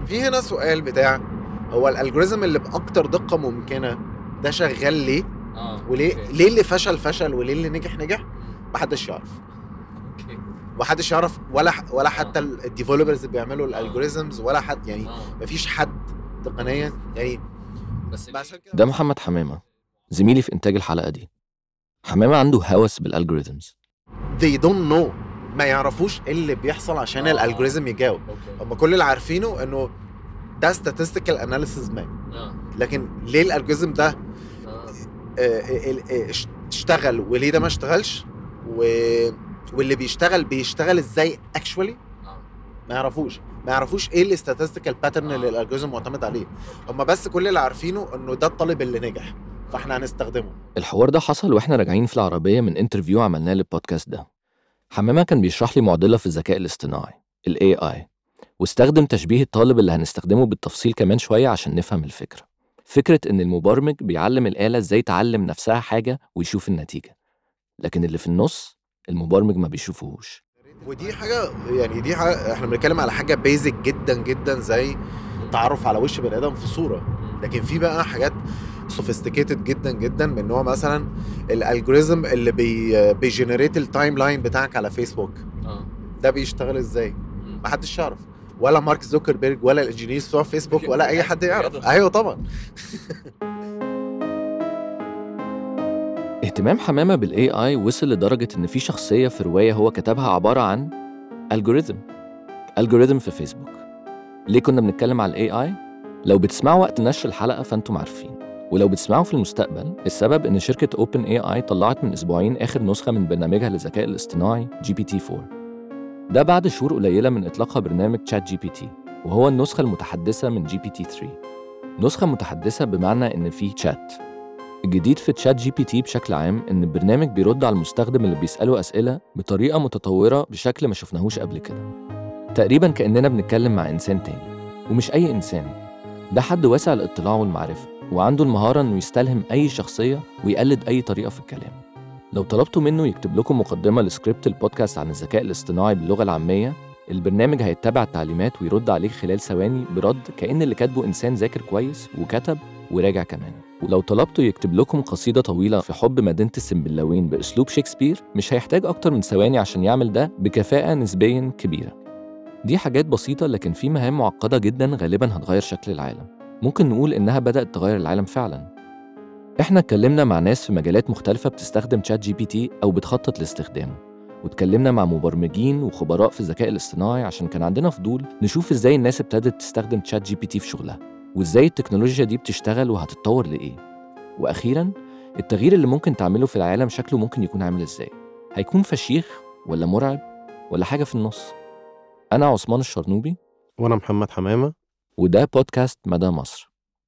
في هنا سؤال بتاع هو الالجوريزم اللي باكتر دقه ممكنه ده شغال ليه؟ وليه أوكي. ليه اللي فشل وليه اللي نجح؟ محدش يعرف. أوكي. محدش يعرف ولا حتى الديفلوبرز اللي بيعملوا آه. الالجوريزمز ولا حد، يعني مفيش حد تقنيا يعني. بس عشان كده ده محمد حمامة، زميلي في إنتاج الحلقة دي. حمامة عنده هوس بالالجوريزمز. they don't know، ما يعرفوش ايه اللي بيحصل عشان الالجوريزم يجاوب. أوكي. هم كل اللي عارفينه انه ده statistical analysis ما، لكن ليه الالجوريزم ده اشتغل وليه ده ما اشتغلش واللي بيشتغل ازاي actually ما يعرفوش ايه الاستاتستيكال باترن اللي الالجوريزم معتمد عليه. هم بس كل اللي عارفينه انه ده الطالب اللي نجح فاحنا هنستخدمه. الحوار ده حصل واحنا راجعين في العربية من انترفيو عملناه للبودكاست ده. حمامة كان بيشرح لي معضلة في الذكاء الاصطناعي ال AI، واستخدم تشبيه الطالب اللي هنستخدمه بالتفصيل كمان شوية عشان نفهم الفكرة. فكرة إن المبرمج بيعلم الآلة إزاي تعلم نفسها حاجة ويشوف النتيجة، لكن اللي في النص المبرمج ما بيشوفوهوش. ودي حاجه يعني دي حاجة احنا بنتكلم على حاجه بيزك جدا جدا زي التعرف على وش بني ادم في صوره، لكن في بقى حاجات سوفيستيكيتد جدا جدا من نوع مثلا الالجوريزم اللي بيجنريت التايم لاين بتاعك على فيسبوك. ده بيشتغل ازاي؟ محدش يعرف، ولا مارك زوكربيرج ولا الانجينيرز بتوع فيسبوك ولا اي حد يعرف. ايوه طبعا. اهتمام حمامة بال AI وصل لدرجة إن في شخصية في رواية هو كتبها عبارة عن الجوريزم في فيسبوك. ليه كنا بنتكلم على ال AI؟ لو بتسمعوا وقت نشر الحلقة فأنتم عارفين، ولو بتسمعوا في المستقبل السبب إن شركة OpenAI طلعت من أسبوعين آخر نسخة من برنامجها للذكاء الاصطناعي GPT-4. ده بعد شهور قليلة من إطلاقها برنامج ChatGPT، وهو النسخة المتحدثة من GPT-3. نسخة متحدثة بمعنى إن فيه شات. الجديد في تشات جي بي تي بشكل عام إن البرنامج بيرد على المستخدم اللي بيسأله أسئلة بطريقة متطورة بشكل ما شفناهوش قبل كده، تقريباً كأننا بنتكلم مع إنسان تاني. ومش أي إنسان، ده حد واسع الاطلاع والمعرفة وعنده المهارة إنه يستلهم أي شخصية ويقلد أي طريقة في الكلام. لو طلبتوا منه يكتب لكم مقدمة لسكريبت البودكاست عن الذكاء الاصطناعي باللغة العامية، البرنامج هيتبع التعليمات ويرد عليه خلال ثواني برد كأن اللي كاتبه إنسان ذاكر كويس وكتب وراجع كمان. ولو طلبته يكتب لكم قصيدة طويلة في حب مدينة السنبلاوين بأسلوب شكسبير، مش هيحتاج أكتر من ثواني عشان يعمل ده بكفاءة نسبياً كبيرة. دي حاجات بسيطة، لكن في مهام معقدة جداً غالباً هتغير شكل العالم. ممكن نقول إنها بدأت تغير العالم فعلاً. إحنا اتكلمنا مع ناس في مجالات مختلفة بتستخدم تشات جي بي تي أو بتخطط لاستخدامه، واتكلمنا مع مبرمجين وخبراء في الذكاء الاصطناعي عشان كان عندنا فضول نشوف إزاي الناس ابتدت تستخدم تشات جي بي تي في شغلها، وإزاي التكنولوجيا دي بتشتغل وهتتطور لإيه. وأخيراً، التغيير اللي ممكن تعمله في العالم شكله ممكن يكون عامل إزاي؟ هيكون فشيخ ولا مرعب ولا حاجة في النص؟ أنا عثمان الشرنوبي، وأنا محمد حمامة. وده بودكاست مدى مصر.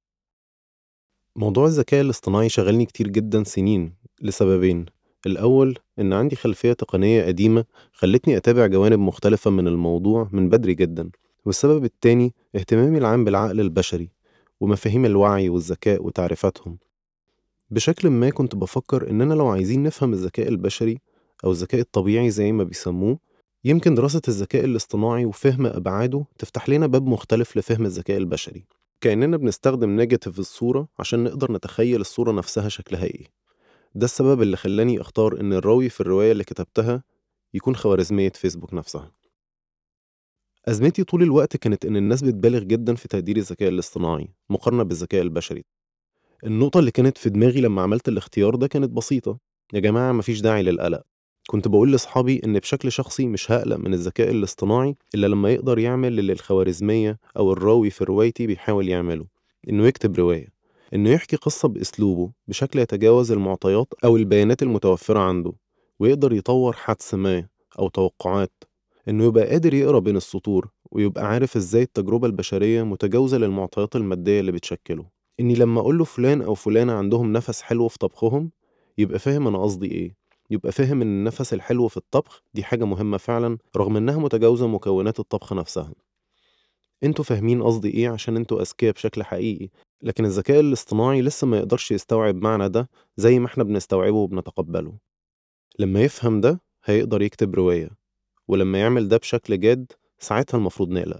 موضوع الذكاء الاصطناعي شغلني كتير جدا سنين لسببين. الأول إن عندي خلفية تقنية قديمة خلتني أتابع جوانب مختلفة من الموضوع من بدري جدا، والسبب التاني اهتمامي العام بالعقل البشري ومفاهيم الوعي والذكاء وتعريفاتهم. بشكل ما كنت بفكر إننا لو عايزين نفهم الذكاء البشري أو الذكاء الطبيعي زي ما بيسموه، يمكن دراسة الذكاء الاصطناعي وفهم أبعاده تفتح لنا باب مختلف لفهم الذكاء البشري، كأننا بنستخدم نيجاتيف الصورة عشان نقدر نتخيل الصورة نفسها شكلها إيه. ده السبب اللي خلاني أختار إن الراوي في الرواية اللي كتبتها يكون خوارزمية فيسبوك نفسها. أزمتي طول الوقت كانت إن الناس بتبالغ جدا في تقدير الذكاء الاصطناعي مقارنة بالذكاء البشري. النقطة اللي كانت في دماغي لما عملت الاختيار ده كانت بسيطة: يا جماعة مفيش داعي للقلق. كنت بقول لأصحابي إن بشكل شخصي مش هقلق من الذكاء الاصطناعي إلا لما يقدر يعمل اللي الخوارزمية أو الراوي في روايتي بيحاول يعمله، إنه يكتب رواية، إنه يحكي قصة بأسلوبه بشكل يتجاوز المعطيات أو البيانات المتوفرة عنده، ويقدر يطور حدس ما أو توقعات، إنه يبقى قادر يقرأ بين السطور ويبقى عارف إزاي التجربة البشرية متجاوزة للمعطيات المادية اللي بتشكله. إني لما أقول له فلان أو فلانة عندهم نفس حلو في طبخهم يبقى فاهم أنا قصدي إيه، يبقى فاهم إن النفس الحلو في الطبخ دي حاجة مهمة فعلا رغم إنها متجاوزة مكونات الطبخ نفسها. انتوا فاهمين قصدي إيه عشان انتوا أذكياء بشكل حقيقي، لكن الذكاء الاصطناعي لسه ما يقدرش يستوعب معنى ده زي ما احنا بنستوعبه وبنتقبله. لما يفهم ده هيقدر يكتب رواية، ولما يعمل ده بشكل جاد ساعتها المفروض نقلق،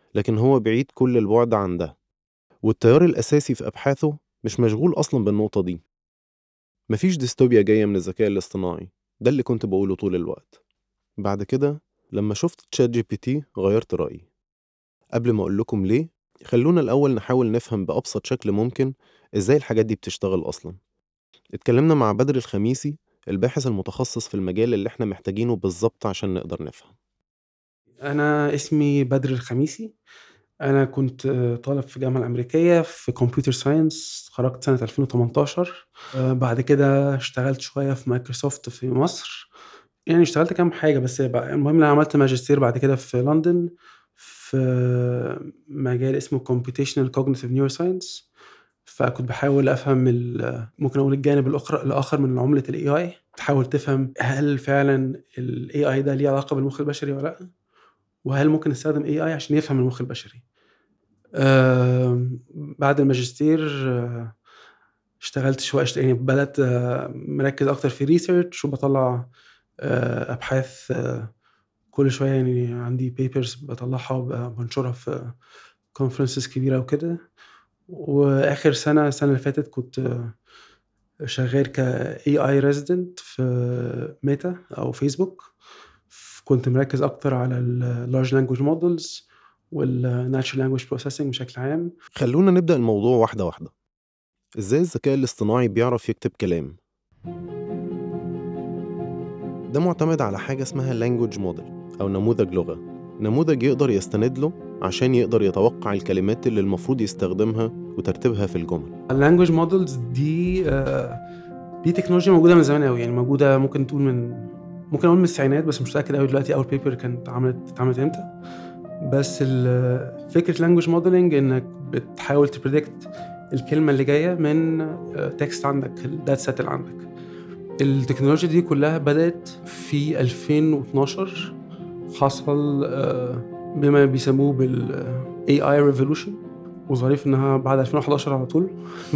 لكن هو بعيد كل البعد عن ده، والتيار الأساسي في أبحاثه مش مشغول أصلا بالنقطة دي. مفيش ديستوبيا جاية من الذكاء الاصطناعي، ده اللي كنت بقوله طول الوقت. بعد كده لما شفت تشات جي بي تي غيرت رأيي. قبل ما أقول لكم ليه، خلونا الأول نحاول نفهم بأبسط شكل ممكن إزاي الحاجات دي بتشتغل أصلا. اتكلمنا مع بدر الخميسي، الباحث المتخصص في المجال اللي احنا محتاجينه بالظبط عشان نقدر نفهم. أنا اسمي بدر الخميسي. أنا كنت طالب في الجامعة الأمريكية في كمبيوتر ساينس، خرجت سنة 2018. بعد كده اشتغلت شوية في مايكروسوفت في مصر، يعني اشتغلت كام حاجة بس المهم أنا عملت ماجستير بعد كده في لندن في مجال اسمه Computational Cognitive Neuroscience. فكنت بحاول أفهم ممكن أقول الجانب الآخر من عملة ال AI، تحاول تفهم هل فعلا ال AI ده ليه علاقة بالمخ البشري ولا لأ، وهل ممكن نستخدم AI عشان يفهم المخ البشري. بعد الماجستير اشتغلت شوية، يعني بدأت مركز أكتر في ريسيرش وبطلع أبحاث كل شوية، يعني عندي بيبرز بطلعها وبنشرها في كونفرنسز كبيرة وكده. وآخر سنة السنة اللي فاتت كنت شغال ك AI resident في ميتا أو فيسبوك. كنت مركز أكتر على ال Large Language Models وال Natural Language Processing بشكل عام. خلونا نبدأ الموضوع واحدة واحدة. إزاي الذكاء الاصطناعي بيعرف يكتب كلام؟ ده معتمد على حاجة اسمها language model أو نموذج لغة. نموذج يقدر يستند له عشان يقدر يتوقع الكلمات اللي المفروض يستخدمها وترتيبها في الجمل. اللانجوج مودلز دي تكنولوجيا موجودة من زمان قوي، يعني موجودة ممكن أقول من التسعينات، بس مش متأكد قوي دلوقتي أول بيبر كانت اتعملت إمتى. بس فكرة لانجوج موديلنج إنك بتحاول تبريدكت الكلمة اللي جاية من تكست عندك، الداتا سيت اللي عندك. التكنولوجيا دي كلها بدأت في 2012. حصل بما بيسموه بال AI revolution، وظريف إنها بعد 2011 على طول.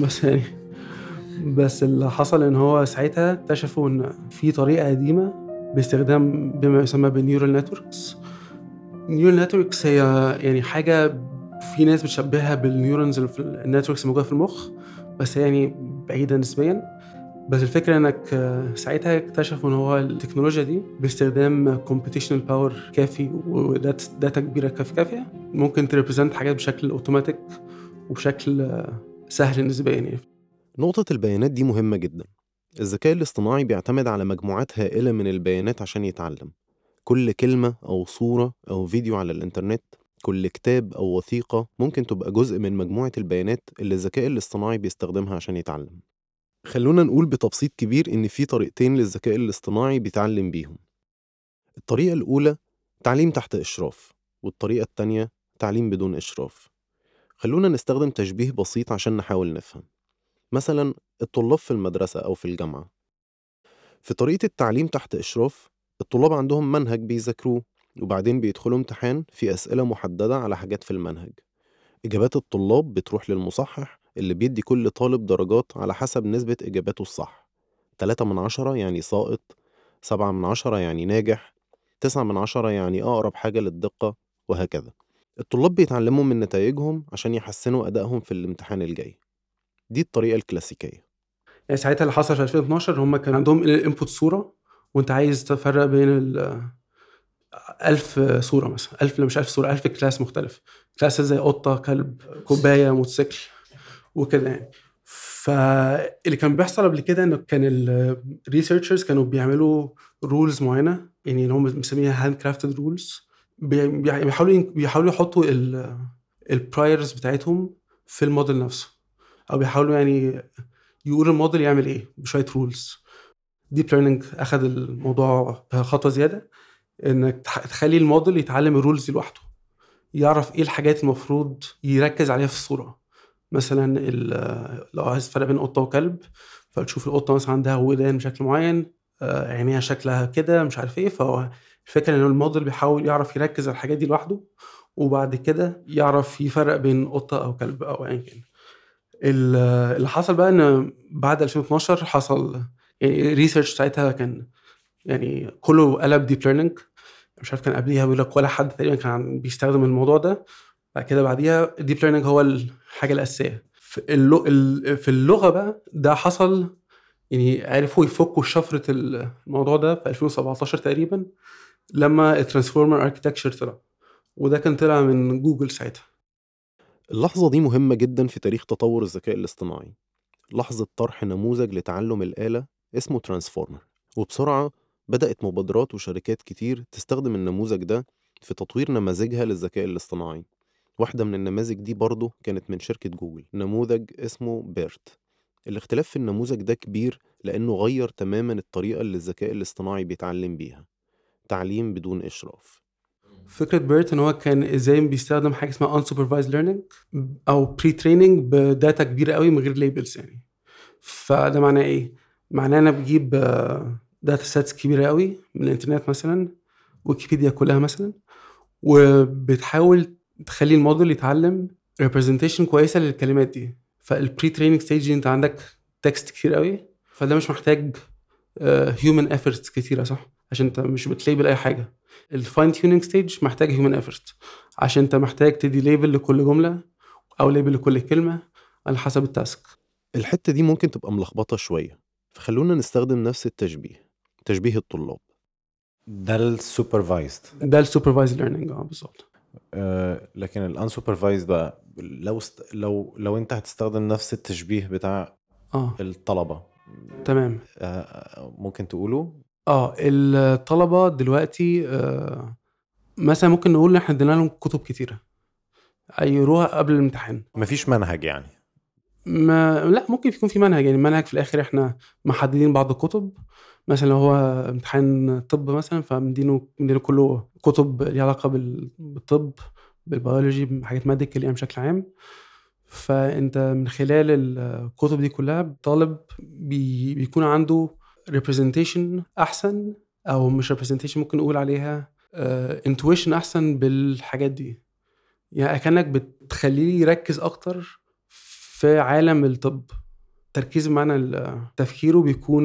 بس اللي حصل إن هو ساعتها اكتشفوا إن في طريقة قديمة باستخدام بما يسمى بالنيورال نتوركس. النيورال نتوركس هي يعني حاجة في ناس بتشبهها بالنيورونز اللي في النتوركس الموجودة في المخ، بس يعني بعيدة نسبيا. بس الفكرة انك ساعتها اكتشفوا ان هو التكنولوجيا دي باستخدام computational power كافي وداتا كبيرة كافية ممكن تريبريزنت حاجات بشكل اوتوماتيك وبشكل سهل نسبيا يعني. نقطة البيانات دي مهمة جدا. الذكاء الاصطناعي بيعتمد على مجموعات هائلة من البيانات عشان يتعلم. كل كلمة أو صورة أو فيديو على الإنترنت، كل كتاب أو وثيقة ممكن تبقى جزء من مجموعة البيانات اللي الذكاء الاصطناعي بيستخدمها عشان يتعلم. خلونا نقول بتبسيط كبير إن في طريقتين للذكاء الاصطناعي بيتعلم بيهم. الطريقة الأولى تعليم تحت إشراف، والطريقة التانية تعليم بدون إشراف. خلونا نستخدم تشبيه بسيط عشان نحاول نفهم. مثلا الطلاب في المدرسة أو في الجامعة، في طريقة التعليم تحت إشراف الطلاب عندهم منهج بيذاكروه، وبعدين بيدخلوا امتحان في أسئلة محددة على حاجات في المنهج. إجابات الطلاب بتروح للمصحح اللي بيدي كل طالب درجات على حسب نسبة إجاباته الصح. 3/10 يعني ساقط، 7/10 يعني ناجح، 9/10 يعني أقرب حاجة للدقة، وهكذا. الطلاب بيتعلموا من نتائجهم عشان يحسنوا أدائهم في الامتحان الجاي. دي الطريقة الكلاسيكية. يعني ساعتها اللي حصل في 2012 هم كان عندهم الانبوت صورة، وانت عايز تفرق بين 1000 صورة مثلا، 1000 مش 1000 صورة، 1000 كلاس مختلف، كلاس زي قطة، كلب، كوباية، موتوسيكل وكده يعني. فاللي كان بيحصل قبل كده انه كان الريسيرشرز كانوا بيعملوا رولز معينة، يعني اللي هم بنسميها هاند كرافتد رولز. بيحاولوا يحطوا البرايرز بتاعتهم في الموديل نفسه، او بيحاولوا يعني يقولوا الموديل يعمل ايه بشوية رولز. ديب ليرنينج اخذ الموضوع بخطوة زيادة، انك تخلي الموديل يتعلم الرولز لوحده، يعرف ايه الحاجات المفروض يركز عليها في الصورة. مثلا لو عايز فرق بين قطة وكلب، فتشوف القطة مثلا عندها ودان بشكل معين، عينيها شكلها كده مش عارف ايه. فهو الفكرة ان الموديل بيحاول يعرف يركز على الحاجات دي لوحده، وبعد كده يعرف يفرق بين قطة او كلب او ايا كان. اللي حصل بقى ان بعد 2012 حصل يعني ريسيرش ساعتها كان يعني كله قلب ديب ليرنينج. مش عارف كان قبليها بيقول لك ولا حد تقريبا كان بيستخدم الموضوع ده، بعد كده بعديها الديب ليرنينج هو الحاجه الاساسيه في اللغه بقى. ده حصل يعني عرفوا يفكوا شفره الموضوع ده في 2017 تقريبا لما الترانسفورمر اركيتكتشر طلع، وده كان طلع من جوجل ساعتها. اللحظة دي مهمة جدا في تاريخ تطور الذكاء الاصطناعي، لحظة طرح نموذج لتعلم الآلة اسمه ترانسفورمر. وبسرعة بدأت مبادرات وشركات كتير تستخدم النموذج ده في تطوير نماذجها للذكاء الاصطناعي. واحدة من النماذج دي برضه كانت من شركة جوجل، نموذج اسمه بيرت. الاختلاف في النموذج ده كبير لأنه غير تماما الطريقة اللي الذكاء الاصطناعي بيتعلم بيها، تعليم بدون إشراف. فكرة بيرت ان هو كان ازاي بيستخدم حاجة اسمها unsupervised learning او pre training بداتا كبيرة قوي من غير ليبلز يعني. فده معناه ايه؟ معناه انا بجيب داتا سيتس كبيرة قوي من الانترنت مثلا، ويكيبيديا كلها مثلا، وبتحاول تخلي الموديل يتعلم representation كويسة للكلمات دي. فالبري تريننج ستيج انت عندك تكست كتير قوي، فده مش محتاج human efforts كتيرة، صح؟ عشان انت مش بتليبل اي حاجة. الفاين تيونينج ستيج محتاج هيومن ايفورت، عشان انت محتاج تدي ليبل لكل جمله او ليبل لكل كلمه على حسب التاسك. الحتة دي ممكن تبقى ملخبطة شوية، فخلونا نستخدم نفس التشبيه، تشبيه الطلاب. ده السوبرفايزد. ده السوبرفايزد ليرنينج بالظبط. لكن الانسوبرفايزد بقى لو انت هتستخدم نفس التشبيه بتاع الطلبة، تمام. ممكن تقولوا الطلبه دلوقتي مثلا ممكن نقول ان احنا ادينا لهم كتب كتيره يقروها قبل الامتحان. مفيش منهج يعني؟ لا، ممكن يكون في منهج. يعني المنهج في الاخر احنا محددين بعض الكتب. مثلا لو هو امتحان طب مثلا فمدينه كله كتب ليها علاقه بالطب، بالبيولوجي، بحاجات ميديكال يعني بشكل عام. فانت من خلال الكتب دي كلها الطالب بيكون عنده representation احسن، او مش representation، ممكن نقول عليها intuition احسن بالحاجات دي. يعني كأنك بتخليه يركز اكتر في عالم الطب. تركيز معنى تفكيره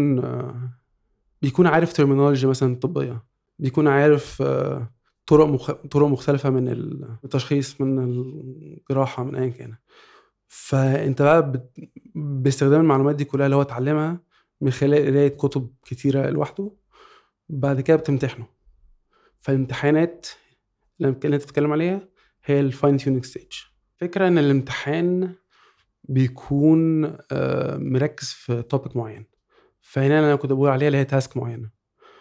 بيكون عارف ترمينولوجي مثلا طبية، بيكون عارف طرق مختلفة من التشخيص، من الجراحة، من أي كان. فأنت بقى باستخدام المعلومات دي كلها اللي هو اتعلمها من خلال قراية كتب كتيرة لوحده، بعد كده بتمتحنه. فالامتحانات اللي انت تتكلم عليها هي الفاين تيونينج ستيج. فكرة ان الامتحان بيكون مركز في توبيك معين، فهنا انا كنت بقول عليها اللي هي تاسك معينة،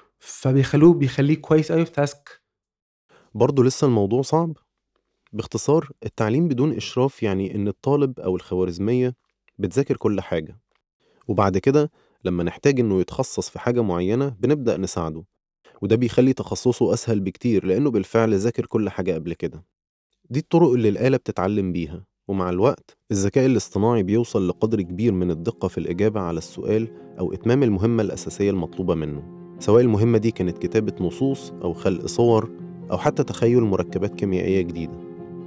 بيخليه كويس قوي في تاسك. برضو لسه الموضوع صعب. باختصار، التعليم بدون إشراف يعني إن الطالب أو الخوارزمية بتذاكر كل حاجة، وبعد كده لما نحتاج إنه يتخصص في حاجة معينة بنبدأ نساعده، وده بيخلي تخصصه أسهل بكتير لأنه بالفعل ذاكر كل حاجة قبل كده. دي الطرق اللي الآلة بتتعلم بيها، ومع الوقت الذكاء الاصطناعي بيوصل لقدر كبير من الدقة في الإجابة على السؤال أو إتمام المهمة الأساسية المطلوبة منه، سواء المهمة دي كانت كتابة نصوص أو خلق صور أو حتى تخيل مركبات كيميائية جديدة.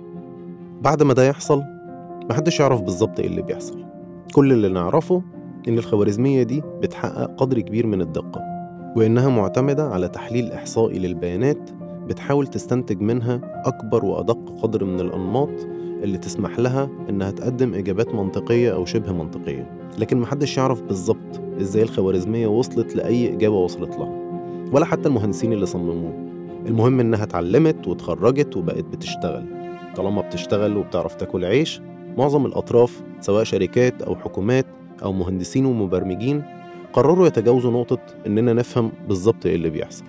بعد ما ده يحصل محدش يعرف بالظبط إيه اللي بيحصل. كل اللي نعرفه إن الخوارزمية دي بتحقق قدر كبير من الدقة، وإنها معتمدة على تحليل إحصائي للبيانات بتحاول تستنتج منها أكبر وأدق قدر من الأنماط اللي تسمح لها إنها تقدم إجابات منطقية أو شبه منطقية. لكن محدش يعرف بالظبط إزاي الخوارزمية وصلت لأي إجابة وصلت لها، ولا حتى المهندسين اللي صمموه. المهم إنها اتعلمت واتخرجت وبقت بتشتغل. طالما بتشتغل وبتعرف تاكل عيش، معظم الأطراف سواء شركات أو حكومات أو مهندسين ومبرمجين قرروا يتجاوزوا نقطة إننا نفهم بالظبط إيه اللي بيحصل.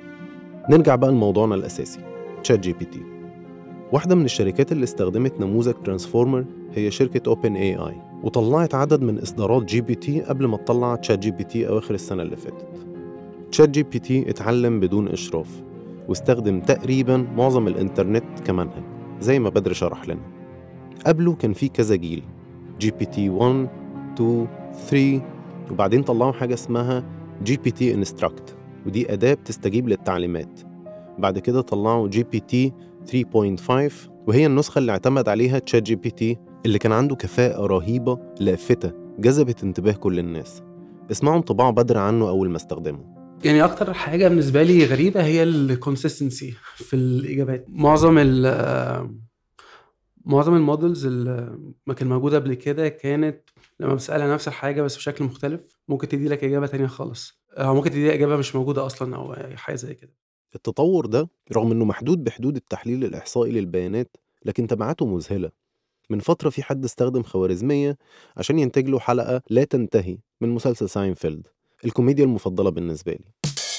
نرجع بقى لموضوعنا الأساسي، تشات جي بي تي. واحدة من الشركات اللي استخدمت نموذج ترانسفورمر هي شركة اوبن اي اي، وطلعت عدد من إصدارات جي بي تي قبل ما تطلع تشات جي بي تي أواخر السنة اللي فاتت. تشات جي بي تي اتعلم بدون إشراف، واستخدم تقريباً معظم الإنترنت كمنهج زي ما بدر شرح لنا. قبله كان في كذا جيل، جي بي تي 1 2 3، وبعدين طلعوا حاجة اسمها جي بي تي انستراكت، ودي أداة بتستجيب للتعليمات. بعد كده طلعوا جي بي تي 3.5، وهي النسخة اللي اعتمد عليها تشات جي بي تي، اللي كان عنده كفاءة رهيبة لافتة جذبت انتباه كل الناس. اسمعوا انطباع بدر عنه أول ما استخدمه. يعني أكتر حاجة بالنسبة لي غريبة هي الكونسيستنسي في الإجابات. معظم المودلز اللي ما كان موجودة قبل كده كانت لما بتسألها نفس الحاجة بس بشكل مختلف ممكن تدي لك إجابة تانية خالص، أو ممكن تدي لك إجابة مش موجودة أصلا أو حاجة زي كده. التطور ده رغم إنه محدود بحدود التحليل الإحصائي للبيانات، لكن تبعاته مذهلة. من فترة في حد استخدم خوارزمية عشان ينتج له حلقة لا تنتهي من مسلسل ساينفيلد، الكوميديا المفضلة بالنسبة لي.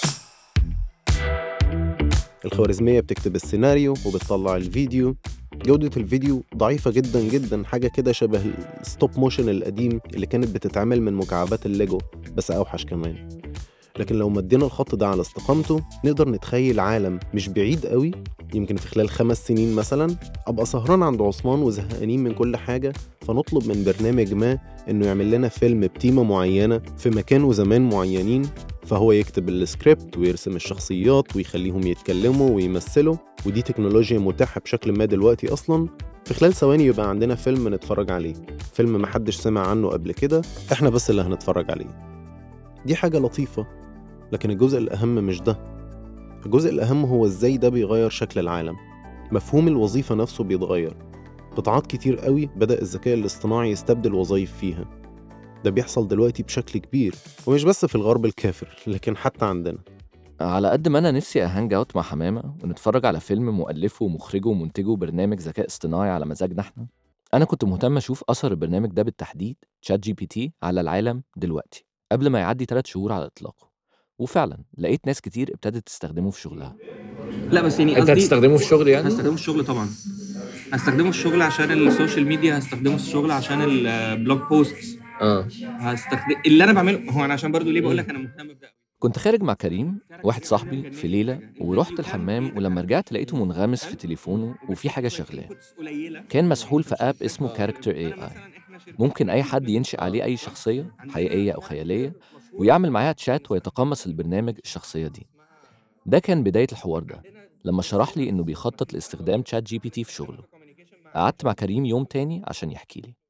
الخوارزمية بتكتب السيناريو وبتطلع الفيديو. جودة الفيديو ضعيفة جدا جدا، حاجة كده شبه الستوب موشن القديم اللي كانت بتتعمل من مكعبات الليجو، بس أوحش كمان. لكن لو مدينا الخط ده على استقامته نقدر نتخيل عالم مش بعيد قوي، يمكن في خلال 5 سنين مثلا أبقى سهران عند عثمان وزهقانين من كل حاجة، فنطلب من برنامج ما إنه يعمل لنا فيلم بتيمة معينة في مكان وزمان معينين، فهو يكتب السكريبت ويرسم الشخصيات ويخليهم يتكلموا ويمثلوا، ودي تكنولوجيا متاحة بشكل ما دلوقتي أصلا. في خلال ثواني يبقى عندنا فيلم نتفرج عليه، فيلم محدش سمع عنه قبل كده، إحنا بس اللي هنتفرج عليه. دي حاجة لطيفة، لكن الجزء الأهم مش ده. الجزء الأهم هو إزاي ده بيغير شكل العالم. مفهوم الوظيفة نفسه بيتغير. قطاعات كتير قوي بدأ الذكاء الاصطناعي يستبدل وظائف فيها. ده بيحصل دلوقتي بشكل كبير، ومش بس في الغرب الكافر لكن حتى عندنا. على قد ما أنا نفسي أهانج أوت مع حمامة ونتفرج على فيلم مؤلفه ومخرجه ومنتجه برنامج ذكاء اصطناعي على مزاجنا احنا، أنا كنت مهتم أشوف أثر البرنامج ده بالتحديد تشات جي بي تي على العالم دلوقتي قبل ما يعدي 3 شهور على إطلاقه. وفعلا لقيت ناس كتير ابتدت تستخدمه في شغلها. لا بس يعني انت قصدي هتستخدمه في الشغل يعني؟ هستخدمه في الشغل طبعا، هستخدمه في الشغل عشان السوشيال ميديا، هستخدمه في الشغل عشان البلوج بوستس، هستخدم اللي انا بعمله هو انا عشان برضو ليه بقول لك انا مهتم بده. كنت خارج مع كريم واحد صاحبي في ليلة ورحت الحمام، ولما رجعت لقيته منغمس في تليفونه وفي حاجة شغلاه. كان مسحول في آب اسمه كاركتر اي اي. ممكن أي حد ينشئ عليه أي شخصية حقيقية أو خيالية ويعمل معاها تشات ويتقمص البرنامج الشخصية دي. ده كان بداية الحوار ده لما شرح لي إنه بيخطط لاستخدام تشات جي بي تي في شغله. قعدت مع كريم يوم تاني عشان يحكي لي.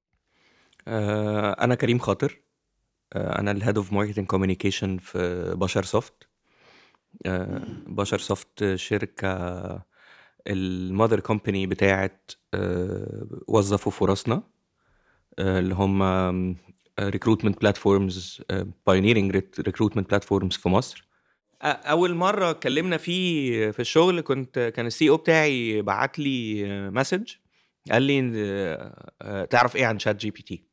انا كريم خاطر، انا الهيد اوف ماركتنج كوميونيكيشن في بشر سوفت. بشر سوفت شركه المادر كومباني بتاعت وظفوا فرصنا، اللي هم ريكروتمنت بلاتفورمز، بايونيرنج ريكروتمنت بلاتفورمز في مصر. اول مره اتكلمنا فيه في الشغل كان السي او بتاعي بعت لي مسج قال لي تعرف ايه عن شات جي بي تي؟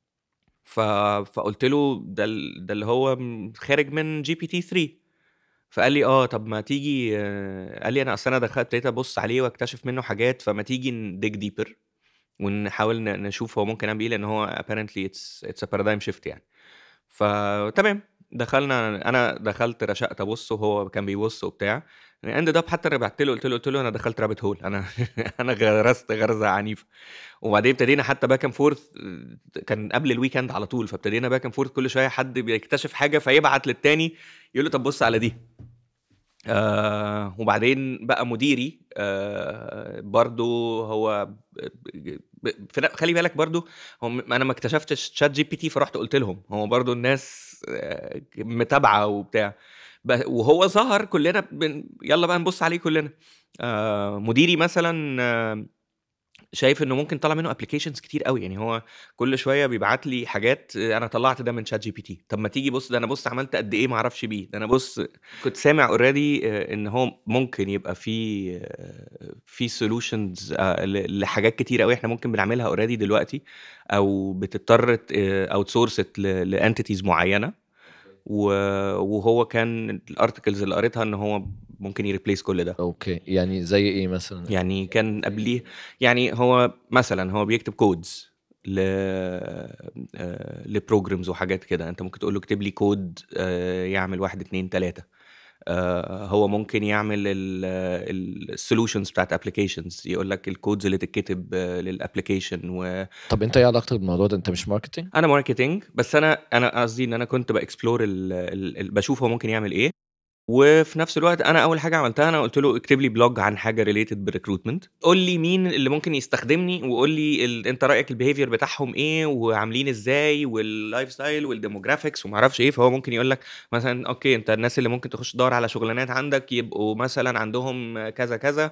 فقلت له ده اللي هو خارج من جي بي تي 3. فقال لي طب ما تيجي، قال لي انا اصل انا دخلت ابتديت ابص عليه واكتشف منه حاجات، فما تيجي نديك ديبر ونحاول نشوف هو ممكن نعمل ايه، لان هو apparently it's a paradigm shift يعني. فتمام دخلنا، انا دخلت رشقت ابص وهو كان بيبص وبتاع. ended up حتى رجعت له قلت له انا دخلت رابت هول، انا انا غرست غرزه عنيفه. وبعدين ابتدينا حتى باك اند فورث، كان قبل الويكند على طول، فابتدينا باك اند فورث كل شويه حد بيكتشف حاجه فيبعت للتاني يقول له طب بص على دي. وبعدين بقى مديري برضو هو خلي بالك برضو انا ما اكتشفتش شات جي بي تي فرحت قلت لهم، هو برضو الناس متابعه وبتاع، وهو ظهر كلنا يلا بقى نبص عليه كلنا. مديري مثلا شايف انه ممكن طلع منه ابلكيشنز كتير قوي، يعني هو كل شويه بيبعت لي حاجات انا طلعت ده من شات جي بي تي، طب ما تيجي بص ده انا بص عملت قد ايه ما اعرفش بيه، ده انا بص كنت سامع اوريدي ان هو ممكن يبقى في سولوشنز لحاجات كتير قوي احنا ممكن بنعملها اوريدي دلوقتي، او بتضطر اوت سورست لانتيتيز معينه. وهو كان الارتكلز اللي قريتها ان هو ممكن يريبليس كل ده. اوكي، يعني زي ايه مثلا؟ يعني كان قبليه، يعني هو مثلا هو بيكتب كودز لبروجرامز وحاجات كده، انت ممكن تقول له اكتب لي كود يعمل 1 2 3. هو ممكن يعمل السولوشنز بتاعت ابلكيشنز، يقول لك الكودز اللي تتكتب للابلكيشن. طب انت ايه علاقتك بالموضوع ده؟ انت مش ماركتينج؟ انا ماركتينج، بس انا قصدي ان انا كنت باكسبلور بشوف هو ممكن يعمل ايه. وفي نفس الوقت انا اول حاجه عملتها انا قلت له اكتب لي بلوج عن حاجه ريليتد بالريكروتمنت، قول لي مين اللي ممكن يستخدمني، وقول لي انت رايك البيهيفير بتاعهم ايه وعاملين ازاي واللايف ستايل والديموغرافيكس وما اعرفش ايه. فهو ممكن يقول لك مثلا اوكي انت الناس اللي ممكن تخش تدور على شغلانات عندك يبقوا مثلا عندهم كذا كذا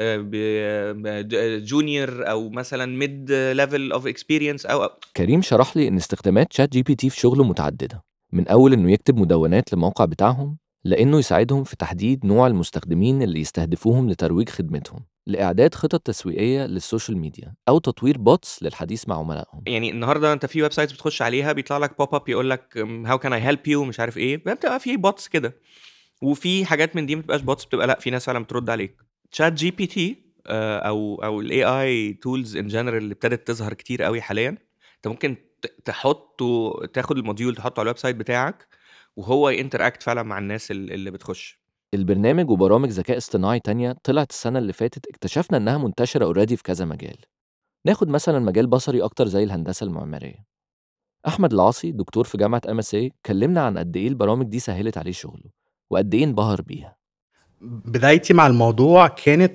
جونيور او مثلا ميد ليفل اوف اكسبيرينس او كريم شرح لي إن استخدامات شات جي بي تي في شغله متعددة، من أول إنه يكتب مدونات للموقع بتاعهم، لإنه يساعدهم في تحديد نوع المستخدمين اللي يستهدفوهم لترويج خدمتهم، لإعداد خطط تسويقية للسوشيال ميديا، أو تطوير بوتس للحديث مع عملائهم. يعني النهارده انت في ويب سايتس بتخش عليها بيطلع لك بوب اب يقول لك هاو كان اي هيلب يو مش عارف ايه، بتبقى في بوتس كده، وفي حاجات من دي ما بتبقاش بوتس، بتبقى لا في ناس فعلا بترد عليك. تشات جي بي تي او الاي اي تولز ان جنرال اللي ابتدت تظهر كتير قوي حاليا، انت ممكن تحطه، تاخد الموديول تحطه على الويب سايت بتاعك وهو ينتراكت فعلا مع الناس اللي بتخش. البرنامج وبرامج ذكاء اصطناعي تانية طلعت السنة اللي فاتت اكتشفنا إنها منتشرة اوريدي في كذا مجال. ناخد مثلا مجال بصري أكتر زي الهندسة المعمارية. أحمد العاصي دكتور في جامعة MSA كلمنا عن قد إيه البرامج دي سهلت عليه شغله وقد إيه انبهر بيها. بدايتي مع الموضوع كانت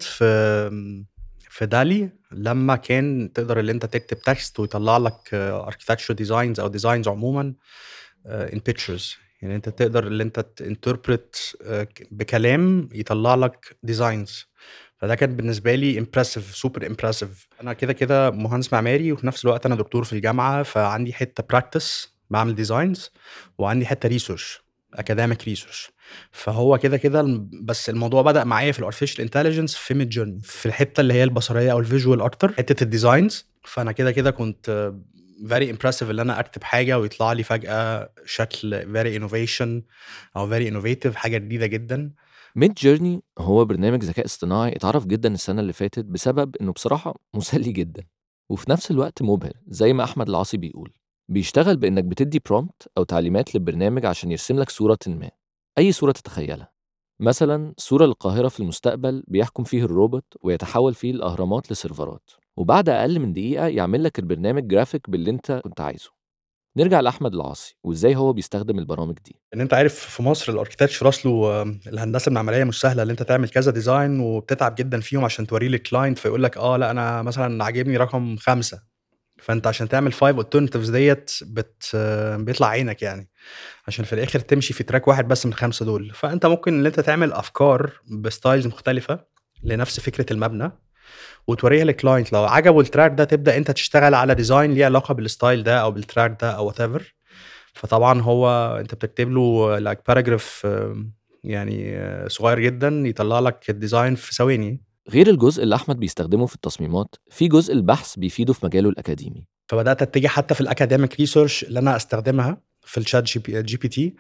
في دالي، لما كان تقدر اللي انت تكتب تكست ويطلع لك architecture designs او designs عموما in pictures. يعني انت تقدر اللي انت interpret بكلام يطلع لك designs. فده كان بالنسبه لي impressive, super impressive. انا كده مهندس معماري وفي نفس الوقت انا دكتور في الجامعه، فعندي حته practice بعمل ديزاينز وعندي حته ريسيرش academic research. فهو كده بس الموضوع بدأ معايا في الارتفيشال انتليجنس في ميد جورني، في الحته اللي هي البصريه او الفيجوال اكتر، حته الديزاينز. فانا كده كنت very impressive اللي انا اكتب حاجه ويطلع لي فجاه شكل very innovation او very innovative، حاجه جديده جدا. ميد جيرني هو برنامج ذكاء اصطناعي اتعرف جدا السنة اللي فاتت بسبب إنه بصراحة مسلي جدا وفي نفس الوقت مبهر زي ما أحمد العاصي بيقول. بيشتغل بإنك بتدي برومبت أو تعليمات للبرنامج عشان يرسم لك صورة ما، أي صورة تتخيلها. مثلا صورة للقاهرة في المستقبل بيحكم فيه الروبوت ويتحول فيه الأهرامات لسيرفرات، وبعد أقل من دقيقة يعمل لك البرنامج جرافيك باللي أنت كنت عايزه. نرجع لأحمد العاصي وإزاي هو بيستخدم البرامج دي. ان انت عارف في مصر الاركيتكتشر اصله الهندسه المعماريه مش سهله، اللي انت تعمل كذا ديزاين وبتتعب جدا فيهم عشان توريه للكلاينت فيقول لك لا انا مثلا عاجبني رقم 5، فانت عشان تعمل 5 alternatives ديت بيطلع عينك يعني، عشان في الاخر تمشي في تراك واحد بس من 5 دول. فانت ممكن ان انت تعمل افكار بستايلز مختلفه لنفس فكره المبنى وتوريها للكلاينت، لو عجبه التراك ده تبدا انت تشتغل على ديزاين ليه علاقه بالستايل ده او بالتراك ده او whatever. فطبعا هو انت بتكتب له لايك باراجراف يعني صغير جدا يطلع لك الديزاين في ثواني. غير الجزء اللي أحمد بيستخدمه في التصميمات، في جزء البحث بيفيده في مجاله الأكاديمي. فبدات اتجه حتى في الاكاديميك ريسيرش اللي انا استخدمها في الشات جي بي تي.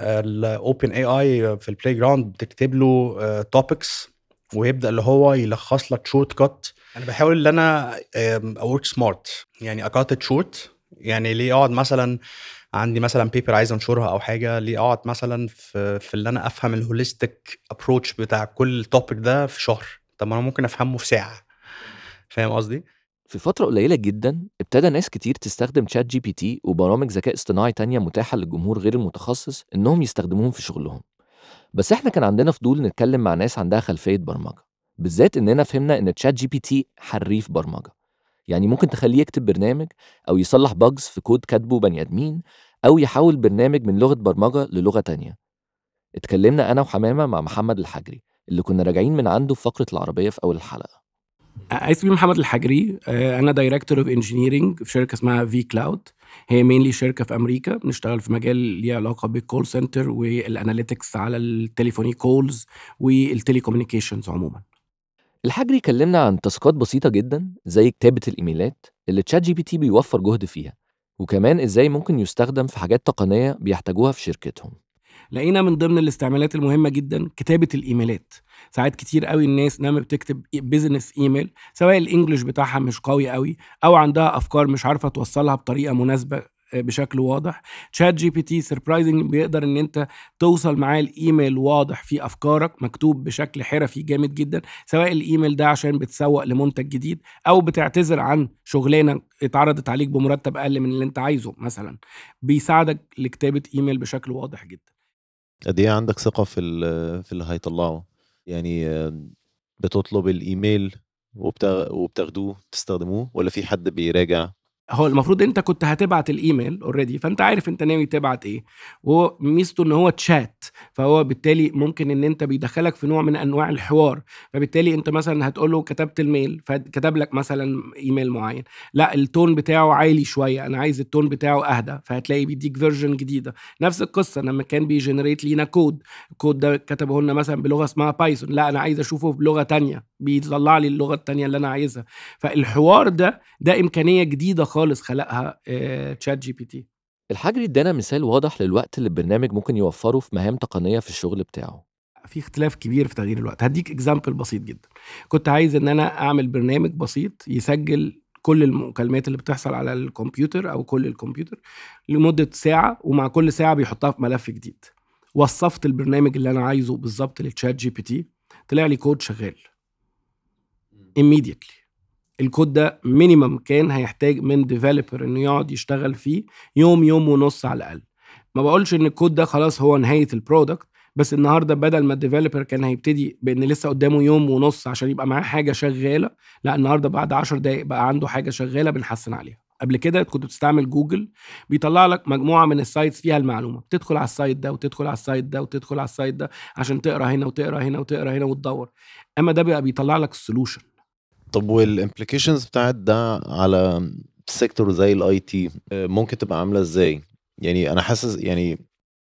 الاوبن اي اي في البلاي جراوند بتكتب له توبكس ويبدا اللي هو يلخص لك شورت كات. انا بحاول ان انا اورك سمارت، يعني اكات شورت. يعني ليه اقعد مثلا عندي مثلا بيبر عايز انشرها او حاجه، ليه اقعد مثلا في اللي انا افهم الهوليستيك ابروتش بتاع كل توبيك ده في شهر؟ طب ما انا ممكن افهمه في ساعه. فاهم قصدي؟ في فترة قليلة جدا ابتدى ناس كتير تستخدم شات جي بي تي وبرامج ذكاء اصطناعي تانية متاحة للجمهور غير المتخصص إنهم يستخدموهم في شغلهم. بس إحنا كان عندنا فضول نتكلم مع ناس عندها خلفية برمجة، بالذات إننا فهمنا إن شات جي بي تي حريف برمجة. يعني ممكن تخليه يكتب برنامج أو يصلح باجز في كود كاتبه بني آدمين، أو يحول برنامج من لغة برمجة للغة تانية. اتكلمنا أنا وحمامة مع محمد الحجري اللي كنا راجعين من عنده في فقرة العربية في أول الحلقة. اسمي محمد الحجري، انا دايركتور اوف انجينيرنج في شركه اسمها في كلاود. هي مينلي شركه في امريكا، بنشتغل في مجال ليه علاقه بالكول سنتر والاناليتكس على التليفوني كولز والتليكوميونيكيشنز عموما. الحجري كلمنا عن تاسكات بسيطة جدا زي كتابة الإيميلات اللي تشات جي بي تي بيوفر جهد فيها، وكمان إزاي ممكن يستخدم في حاجات تقنية بيحتاجوها في شركتهم. لقينا من ضمن الاستعمالات المهمة جدا كتابة الإيميلات. ساعات كتير قوي الناس لما بتكتب بيزنس إيميل، سواء الإنجليش بتاعها مش قوي قوي أو عندها أفكار مش عارفة توصلها بطريقة مناسبة بشكل واضح، تشات جي بي تي سربرايزنج بيقدر ان انت توصل معاه الايميل واضح فيه افكارك مكتوب بشكل حرفي جامد جدا، سواء الايميل ده عشان بتسوق لمنتج جديد او بتعتذر عن شغلانه اتعرضت عليك بمرتب اقل من اللي انت عايزه مثلا. بيساعدك لكتابه ايميل بشكل واضح جدا. قد ايه عندك ثقة في اللي هيطلعه؟ يعني بتطلب الايميل وبتاخدوه تستخدموه، ولا في حد بيراجع؟ هو المفروض انت كنت هتبعت الايميل اوريدي، فانت عارف انت ناوي تبعت ايه، وهو ميزته ان هو تشات، فهو بالتالي ممكن ان انت بيدخلك في نوع من انواع الحوار. فبالتالي انت مثلا هتقول له كتبت الميل، فكتب لك مثلا ايميل معين، لا التون بتاعه عالي شويه، انا عايز التون بتاعه اهدى، فهتلاقي بيديك فيرجن جديده. نفس القصه لما كان بيجنريت لينا كود، الكود ده كتبه لنا مثلا بلغه اسمها بايثون، لا انا عايز اشوفه بلغه تانية، بيطلع لي اللغه التانية اللي انا عايزها. فالحوار ده إمكانية جديدة خالص خلقها تشات جي بي تي. الحجري ادانا مثال واضح للوقت اللي البرنامج ممكن يوفره في مهام تقنية في الشغل بتاعه. في اختلاف كبير في تغيير الوقت. هديك اكزامبل بسيط جدا. كنت عايز ان انا اعمل برنامج بسيط يسجل كل المكالمات اللي بتحصل على الكمبيوتر او كل الكمبيوتر لمدة ساعة، ومع كل ساعة بيحطها في ملف جديد. وصفت البرنامج اللي انا عايزه بالظبط للتشات جي بي تي، طلع لي كود شغال immediately. الكود ده مينيمم كان هيحتاج من ديفلوبر انه يقعد يشتغل فيه يوم ونص على الاقل. ما بقولش ان الكود ده خلاص هو نهايه البرودكت، بس النهارده بدل ما الديفلوبر كان هيبتدي بان لسه قدامه يوم ونص عشان يبقى معاه حاجه شغاله، لا النهارده بعد 10 دقائق بقى عنده حاجه شغاله بنحسن عليها. قبل كده كنت بتستعمل جوجل، بيطلع لك مجموعه من السايتس فيها المعلومه، بتدخل على السايت ده وتدخل على السايت ده وتدخل على السايت ده عشان تقرا هنا وتقرا هنا وتقرا هنا وتدور. اما ده بقى بيطلع لك السولوشن. طب والامبليكيشنز بتاعت ده على سيكتور زي الاي تي ممكن تبقى عامله ازاي؟ يعني انا حاسس يعني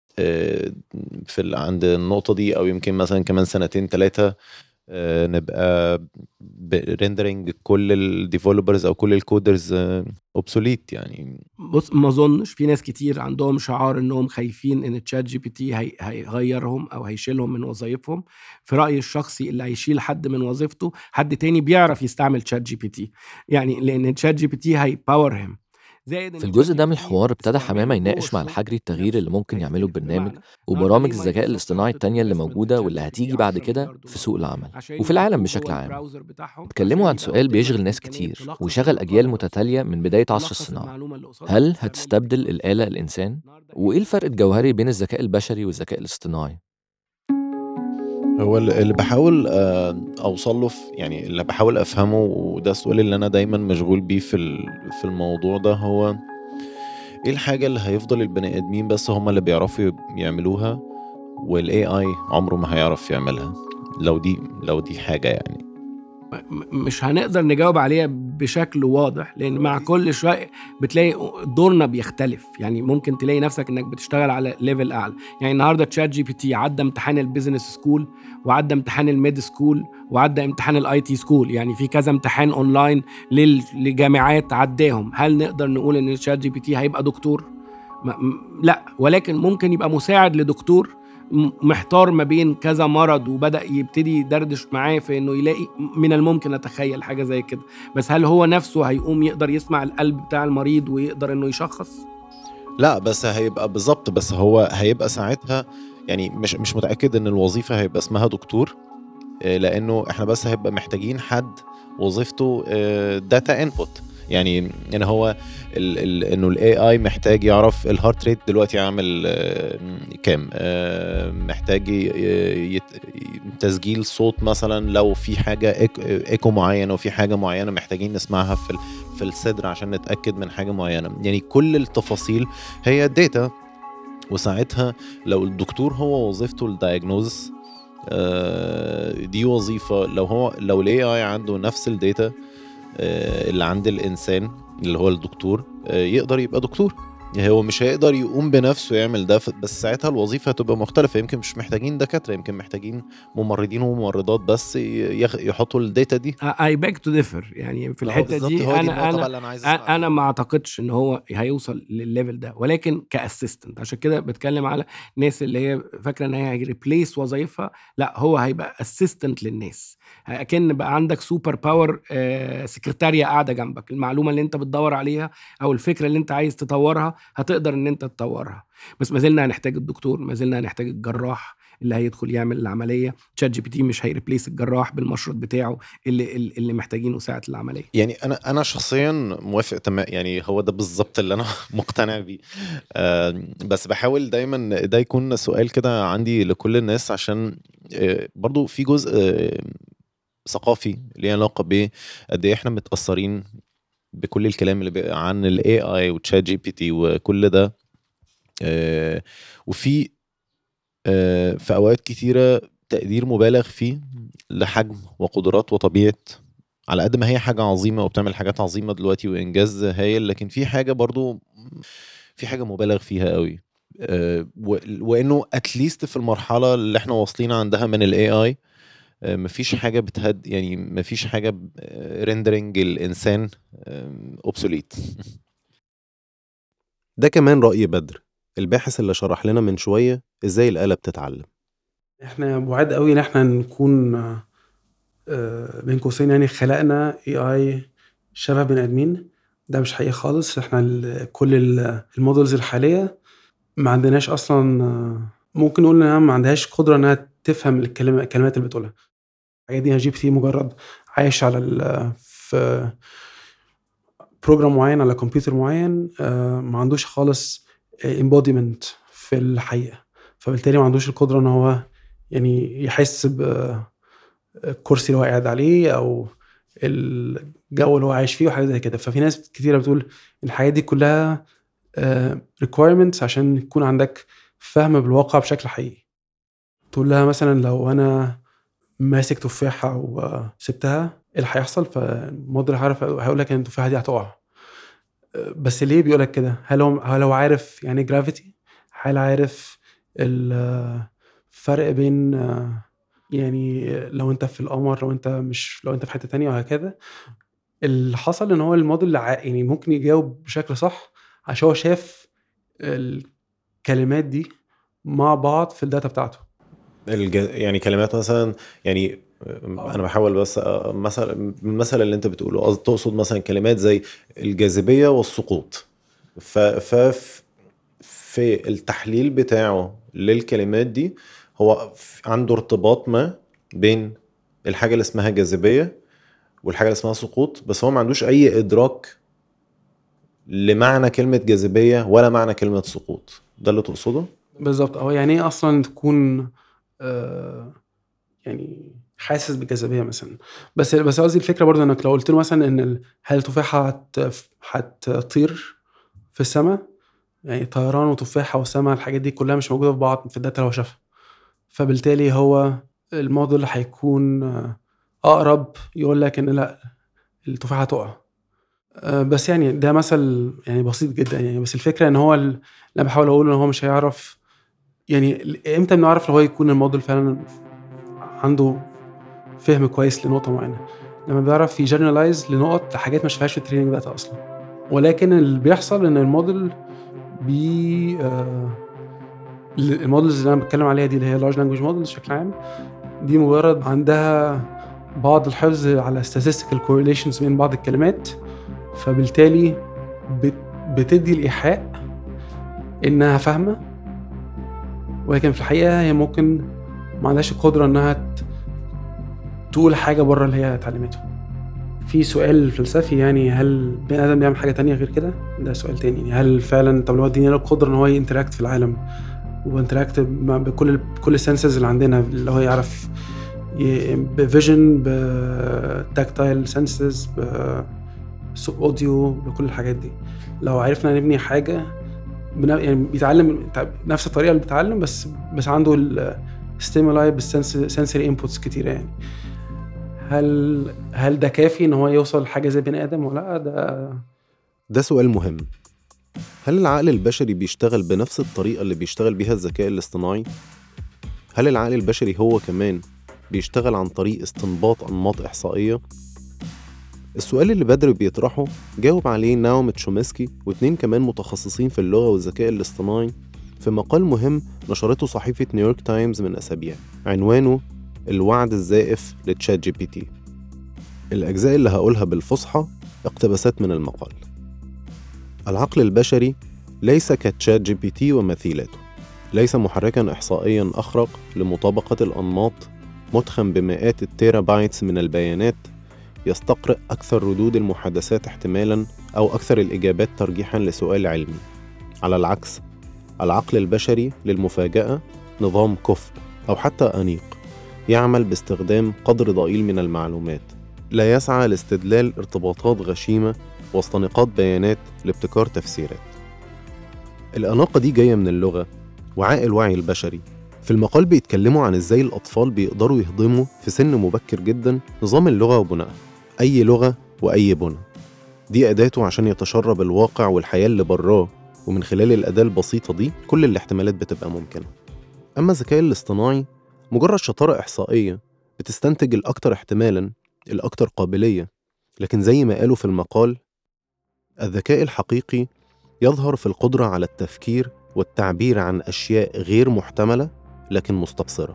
عند النقطه دي، او يمكن مثلا كمان 2-3 نبقى ريندرنج كل الديفلوبرز او كل الكودرز اوبسوليت يعني. بص، ما اظنش. في ناس كتير عندهم شعار انهم خايفين ان تشات جي بي تي هيغيرهم او هيشيلهم من وظائفهم. في رايي الشخصي اللي هيشيل حد من وظيفته حد تاني بيعرف يستعمل تشات جي بي تي، يعني لان تشات جي بي تي هيباور هيم. في الجزء ده من الحوار ابتدى حمامة يناقش مع الحجري التغيير اللي ممكن يعمله البرنامج وبرامج الذكاء الاصطناعي التانية اللي موجودة واللي هتيجي بعد كده في سوق العمل وفي العالم بشكل عام. اتكلموا عن سؤال بيشغل ناس كتير وشغل أجيال متتالية من بداية عصر الصناعة: هل هتستبدل الآلة الإنسان؟ وإيه الفرق الجوهري بين الذكاء البشري والذكاء الاصطناعي؟ هو اللي بحاول اوصل له يعني اللي بحاول افهمه، وده السؤال اللي انا دايما مشغول بيه في الموضوع ده، هو ايه الحاجة اللي هيفضل البني ادمين بس هم اللي بيعرفوا يعملوها والاي اي عمره ما هيعرف يعملها؟ لو دي حاجة يعني مش هنقدر نجاوب عليها بشكل واضح، لان مع كل شويه بتلاقي دورنا بيختلف. يعني ممكن تلاقي نفسك انك بتشتغل على ليفل اعلى. يعني النهارده تشات جي بي تي عدى امتحان البيزنس سكول، وعدى امتحان الميد سكول، وعدى امتحان الاي تي سكول، يعني في كذا امتحان اونلاين لجامعات عداهم. هل نقدر نقول ان تشات جي بي تي هيبقى دكتور؟ لا، ولكن ممكن يبقى مساعد لدكتور محتار ما بين كذا مرض، وبدأ يبتدي يدردش معاه في انه يلاقي. من الممكن اتخيل حاجة زي كده، بس هل هو نفسه هيقوم يقدر يسمع القلب بتاع المريض ويقدر انه يشخص؟ لا، بس هيبقى بالظبط، بس هو هيبقى ساعتها يعني مش متأكد ان الوظيفة هيبقى اسمها دكتور، لانه احنا بس هيبقى محتاجين حد وظيفته داتا انبوت. يعني هو انه الاي اي محتاج يعرف الهارت ريت دلوقتي عامل كام، محتاج تسجيل صوت مثلا لو في حاجه ايكو معين، وفي حاجه معينه محتاجين نسمعها في الصدر عشان نتاكد من حاجه معينه. يعني كل التفاصيل هي داتا. وساعتها لو الدكتور هو وظيفته الدايجنوز، دي وظيفة. لو الاي اي عنده نفس الداتا اللي عند الانسان اللي هو الدكتور، يقدر يبقى دكتور. هو مش هيقدر يقوم بنفسه يعمل ده، بس ساعتها الوظيفة هتبقى مختلفة. يمكن مش محتاجين دكاترة، يمكن محتاجين ممرضين وممرضات بس يحطوا الداتا دي. I beg to differ. يعني في الحتة دي أنا ما أعتقدش إن هو هيوصل للليفل ده، ولكن كأسيستنت. عشان كده بتكلم على ناس اللي هي فاكرة إن هي هيريبليس وظيفة. لا، هو هيبقى أسيستنت للناس. أكن بقى عندك سوبر باور سكرتارية قاعدة جنبك، المعلومة اللي أنت بتدور عليها أو الفكرة اللي أنت عايز تطورها هتقدر إن أنت تطورها. بس ما زلنا هنحتاج الدكتور، ما زلنا هنحتاج الجراح، اللي هيدخل يعمل العمليه. تشات جي بي تي مش هيريبليس الجراح بالمشرط بتاعه اللي محتاجينه ساعه العمليه. يعني انا شخصيا موافق تمام، يعني هو ده بالظبط اللي انا مقتنع بيه. بس بحاول دايما ده يكون سؤال كده عندي لكل الناس، عشان برضو في جزء ثقافي ليه علاقه بقد ايه احنا متاثرين بكل الكلام اللي عن الاي اي وتشات جي بي تي وكل ده. وفي في اوقات كتيره تقدير مبالغ فيه لحجم وقدرات وطبيعه، على قد ما هي حاجه عظيمه وبتعمل حاجات عظيمه دلوقتي وانجاز هايل، لكن في حاجه برضو في حاجه مبالغ فيها قوي. وانه اتليست في المرحله اللي احنا واصلين عندها من الاي اي مفيش حاجه بتهد، يعني مفيش حاجه ريندرنج الانسان اوبسوليت. ده كمان رأي بدر الباحث اللي شرح لنا من شوية ازاي الآلة بتتعلم. احنا بعاد قوي ان احنا نكون بين قوسين يعني خلقنا AI شبه بني ادمين. ده مش حقيقي خالص. احنا كل المودلز الحاليه ما عندناش اصلا، ممكن نقول انها ما عندهاش قدره انها تفهم الكلمات اللي بتقولها. الحاجات دي جي بي تي مجرد عايش على في بروجرام معين على كمبيوتر معين، ما عندوش خالص embodiment في الحقيقه، فبالتالي ما عندوش القدره ان هو يعني يحس بالكرسي اللي هو قاعد عليه او الجو اللي هو عايش فيه وحاجات زي كده. ففي ناس كتيره بتقول الحاجات دي كلها requirements عشان يكون عندك فهم بالواقع بشكل حقيقي. تقول لها مثلا لو انا ماسك تفاحه وسبتها ايه اللي هيحصل، فالموديل هيقول لك ان التفاحه دي هتقع. بس ليه بيقول لك كده؟ هل هو عارف يعني جرافيتي؟ هل عارف الفرق بين يعني لو انت في القمر، لو انت في حته تانية وهكذا؟ اللي حصل ان هو الموديل يعني ممكن يجاوب بشكل صح عشان هو شاف الكلمات دي مع بعض في الداتا بتاعته. يعني كلمات مثلا، يعني انا بحاول بس مثلا المثل اللي انت بتقوله تقصد مثلا كلمات زي الجاذبية والسقوط. في التحليل بتاعه للكلمات دي هو عنده ارتباط ما بين الحاجة اللي اسمها جاذبية والحاجة اللي اسمها سقوط، بس هو ما عندوش اي ادراك لمعنى كلمة جاذبية ولا معنى كلمة سقوط. ده اللي تقصده بالظبط. يعني ايه اصلا تكون يعني حاسس بالجاذبيه مثلا؟ بس قصدي الفكره برضه انك لو قلت له مثلا ان هل التفاحه هتطير في السماء، يعني طيران وتفاحه والسماء الحاجات دي كلها مش موجوده في بعض في الداتا اللي هو شافها، فبالتالي هو الموديل هيكون اقرب يقول لك ان لا التفاحه هتقع. بس يعني ده مثل يعني بسيط جدا يعني. بس الفكره ان هو اللي بحاول اقول ان هو مش هيعرف يعني امتى بنعرف لو هو يكون الموديل فعلا عنده فهم كويس لنقطه معينه، لما بيعرف يجنرالايز لنقط لحاجات ما شافهاش في التريننج داتا اصلا. ولكن اللي بيحصل ان الموديل المودلز اللي انا بتكلم عليها دي اللي هي لارج لانجويج مودلز بشكل عام، دي مجرد عندها بعض الحفظ على statistical correlations بين بعض الكلمات، فبالتالي بتدي الإيحاء إنها فاهمة، ولكن في الحقيقة هي ممكن ما عندهاش القدرة إنها تقول حاجة بره اللي هي اتعلمته. في سؤال فلسفي يعني، هل بني آدم بيعمل حاجة تانية غير كده؟ ده سؤال تاني يعني. هل فعلا طب لو ادينا له القدرة إن هو ينتراكت في العالم وانتراكت بكل السنسز اللي عندنا، اللي هو يعرف بفيجن بتاكتايل سنسز باوديو بكل الحاجات دي، لو عرفنا نبني حاجه يعني بيتعلم نفس الطريقه اللي بيتعلم بس عنده الستيمولاي بالسنسوري انبوتس كتيره يعني، هل ده كافي ان هو يوصل لحاجه زي بني ادم ولا لا؟ ده سؤال مهم. هل العقل البشري بيشتغل بنفس الطريقه اللي بيشتغل بيها الذكاء الاصطناعي؟ هل العقل البشري هو كمان بيشتغل عن طريق استنباط أنماط إحصائية؟ السؤال اللي بدر بيطرحه جاوب عليه ناوم تشومسكي واتنين كمان متخصصين في اللغة والذكاء الاصطناعي في مقال مهم نشرته صحيفة نيويورك تايمز من أسابيع، عنوانه الوعد الزائف لتشات جي بي تي. الأجزاء اللي هقولها بالفصحى اقتباسات من المقال. العقل البشري ليس كتشات جي بي تي ومثيلاته، ليس محركاً إحصائياً أخرق لمطابقة الأنماط مدخن بمئات التيرا بايتس من البيانات، يستقرئ أكثر ردود المحادثات احتمالاً أو أكثر الإجابات ترجيحاً لسؤال علمي. على العكس، العقل البشري للمفاجأة نظام كفء أو حتى أنيق، يعمل باستخدام قدر ضئيل من المعلومات، لا يسعى لاستدلال ارتباطات غشيمة وسط نقاط بيانات لابتكار تفسيرات. الأناقة دي جاية من اللغة وعاء الوعي البشري. في المقال بيتكلموا عن إزاي الأطفال بيقدروا يهضموا في سن مبكر جدا نظام اللغة وبنائها، أي لغة وأي بنى. دي أداته عشان يتشرب الواقع والحياة اللي براه، ومن خلال الأداة البسيطة دي كل الاحتمالات بتبقى ممكنة. أما الذكاء الاصطناعي مجرد شطارة إحصائية بتستنتج الأكثر احتمالاً، الأكثر قابلية. لكن زي ما قالوا في المقال، الذكاء الحقيقي يظهر في القدرة على التفكير والتعبير عن أشياء غير محتملة لكن مستبصرة.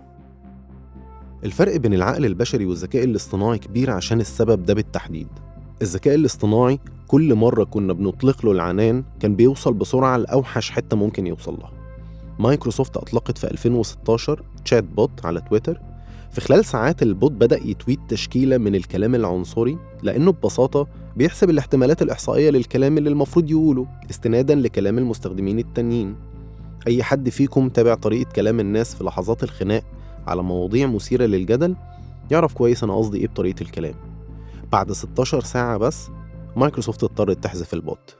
الفرق بين العقل البشري والذكاء الاصطناعي كبير عشان السبب ده بالتحديد. الذكاء الاصطناعي كل مرة كنا بنطلق له العنان كان بيوصل بسرعة لأوحش حتة ممكن يوصل لها. مايكروسوفت أطلقت في 2016 تشات بوت على تويتر. في خلال ساعات البوت بدأ يتويت تشكيلة من الكلام العنصري، لأنه ببساطة بيحسب الاحتمالات الإحصائية للكلام اللي المفروض يقوله استناداً لكلام المستخدمين التانيين. أي حد فيكم تابع طريقة كلام الناس في لحظات الخناق على مواضيع مثيرة للجدل يعرف كويس أنا قصدي إيه بطريقة الكلام. بعد 16 ساعة بس مايكروسوفت اضطرت تحذف البوت.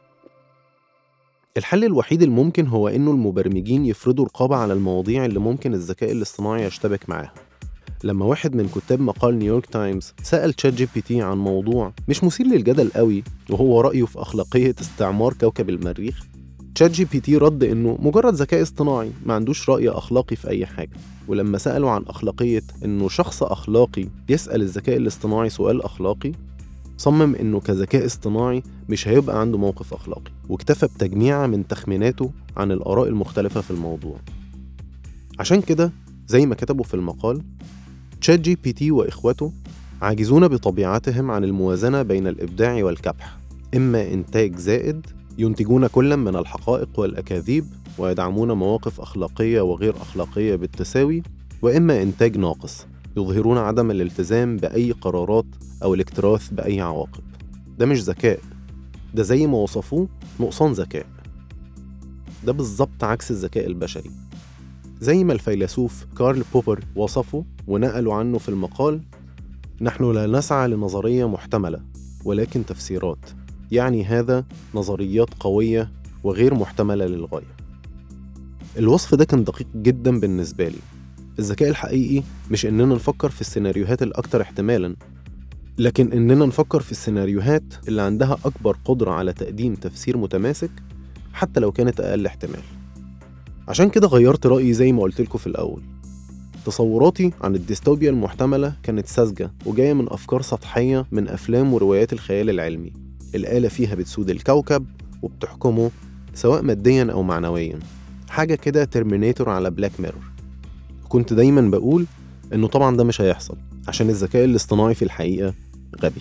الحل الوحيد الممكن هو إنه المبرمجين يفرضوا رقابة على المواضيع اللي ممكن الذكاء الاصطناعي يشتبك معاها. لما واحد من كتاب مقال نيويورك تايمز سأل تشات جي بي تي عن موضوع مش مثير للجدل قوي، وهو رأيه في أخلاقية استعمار كوكب المريخ، تشات جي بي تي رد إنه مجرد ذكاء اصطناعي ما عندوش رأي أخلاقي في أي حاجة. ولما سألوا عن أخلاقية إنه شخص أخلاقي يسأل الذكاء الاصطناعي سؤال أخلاقي، صمم إنه كذكاء اصطناعي مش هيبقى عنده موقف أخلاقي، واكتفى بتجميعة من تخميناته عن الآراء المختلفة في الموضوع. عشان كده زي ما كتبوا في المقال، تشات جي بي تي وإخوته عاجزون بطبيعتهم عن الموازنة بين الإبداع والكبح، إما إنتاج زائد ينتجون كل من الحقائق والأكاذيب ويدعمون مواقف أخلاقية وغير أخلاقية بالتساوي، وإما إنتاج ناقص يظهرون عدم الالتزام بأي قرارات أو الاكتراث بأي عواقب. ده مش ذكاء، ده زي ما وصفوه نقصان ذكاء. ده بالظبط عكس الذكاء البشري، زي ما الفيلسوف كارل بوبر وصفه ونقلوا عنه في المقال: نحن لا نسعى لنظرية محتملة ولكن تفسيرات، يعني هذا نظريات قوية وغير محتملة للغاية. الوصف ده كان دقيق جدا بالنسبة لي. الذكاء الحقيقي مش إننا نفكر في السيناريوهات الأكثر احتمالاً، لكن إننا نفكر في السيناريوهات اللي عندها أكبر قدرة على تقديم تفسير متماسك حتى لو كانت أقل احتمال. عشان كده غيرت رأيي زي ما قلت لكم في الأول. تصوراتي عن الديستوبيا المحتملة كانت ساذجة وجاية من أفكار سطحية من أفلام وروايات الخيال العلمي. الآلة فيها بتسود الكوكب وبتحكمه سواء مادياً أو معنوياً، حاجة كده ترمينيتور على بلاك ميرور. كنت دايماً بقول إنه طبعاً ده مش هيحصل عشان الذكاء الاصطناعي في الحقيقة غبي.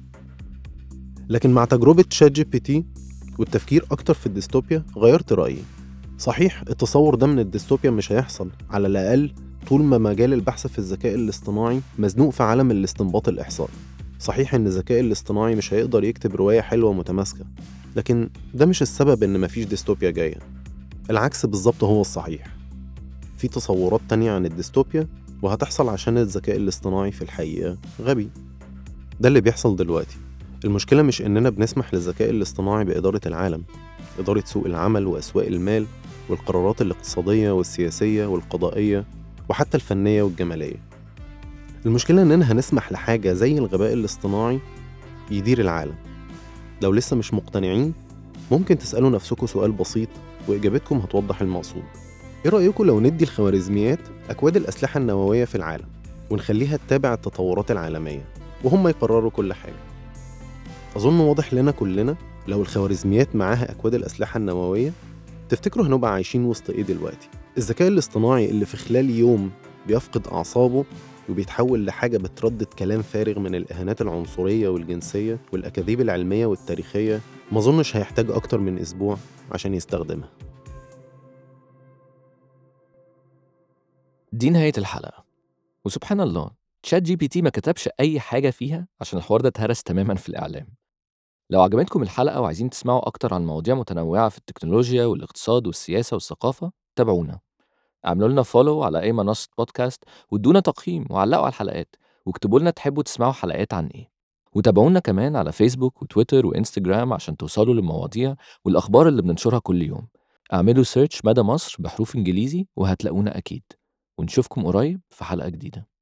لكن مع تجربة تشات جي بي تي والتفكير أكتر في الديستوبيا غيرت رأيي. صحيح التصور ده من الديستوبيا مش هيحصل، على الأقل طول ما مجال البحث في الذكاء الاصطناعي مزنوق في عالم الاستنباط الإحصائي. صحيح إن الذكاء الاصطناعي مش هيقدر يكتب رواية حلوة ومتماسكة، لكن ده مش السبب إن مفيش ديستوبيا جاية. العكس بالظبط هو الصحيح. في تصورات تانية عن الديستوبيا وهتحصل عشان الذكاء الاصطناعي في الحقيقة غبي. ده اللي بيحصل دلوقتي. المشكلة مش إننا بنسمح للذكاء الاصطناعي بإدارة العالم، إدارة سوق العمل وأسواق المال والقرارات الاقتصادية والسياسية والقضائية وحتى الفنية والجمالية. المشكلة إننا هنسمح لحاجة زي الغباء الاصطناعي يدير العالم. لو لسه مش مقتنعين ممكن تسألوا نفسكم سؤال بسيط وإجابتكم هتوضح المقصود. إيه رأيكم لو ندي الخوارزميات أكواد الأسلحة النووية في العالم ونخليها تتابع التطورات العالمية وهم يقرروا كل حاجة؟ أظن واضح لنا كلنا لو الخوارزميات معاها أكواد الأسلحة النووية تفتكروا هنبقى عايشين وسط إيه دلوقتي؟ الذكاء الاصطناعي اللي في خلال يوم بيفقد أعصابه وبيتحول لحاجة بتردد كلام فارغ من الإهانات العنصرية والجنسية والأكاذيب العلمية والتاريخية، ما أظنش هيحتاج أكتر من أسبوع عشان يستخدمها. دي نهاية الحلقة. وسبحان الله تشات جي بي تي ما كتبش أي حاجة فيها عشان الحوار ده اتهرس تماما في الإعلام. لو عجبتكم الحلقة وعايزين تسمعوا أكتر عن مواضيع متنوعة في التكنولوجيا والاقتصاد والسياسة والثقافة، تابعونا. اعملوا لنا فولو على أي منصة بودكاست، وادونا تقييم وعلقوا على الحلقات، واكتبوا لنا تحبوا تسمعوا حلقات عن إيه. وتابعونا كمان على فيسبوك وتويتر وإنستجرام عشان توصلوا للمواضيع والأخبار اللي بننشرها كل يوم. اعملوا سيرش مدى مصر بحروف إنجليزي وهتلاقونا أكيد. ونشوفكم قريب في حلقة جديدة.